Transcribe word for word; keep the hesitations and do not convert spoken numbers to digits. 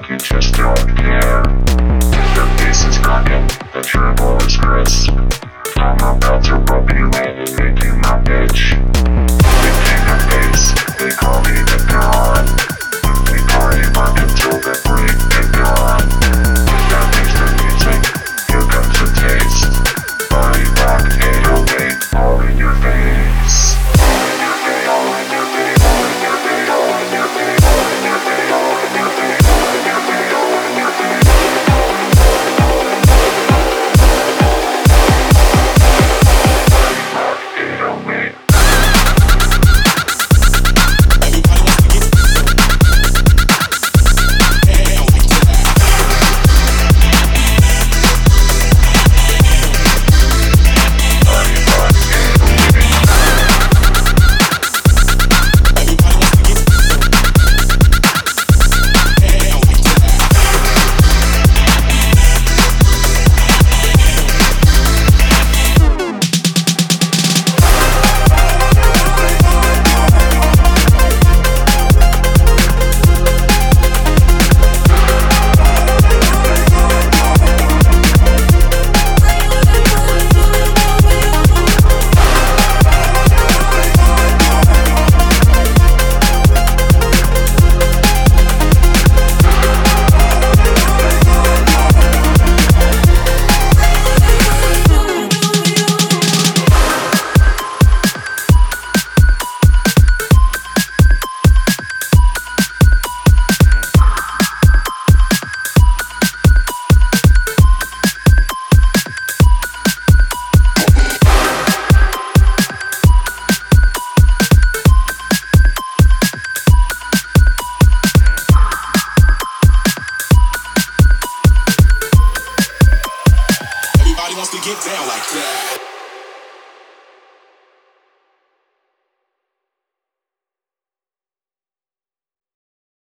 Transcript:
you just don't care. Your face is cracking, the dribble is crisp. I'm about to rub you in and make you my bitch. The king of bass, they call me the god. We party rock until the break is gone. That makes the music, here comes the taste. Body rock, eight oh eight, all in your face. All in your face, all in your face, all in your face, all in your face, all in your face, all in your face, all in your face, all in your face. Wants to get down like that.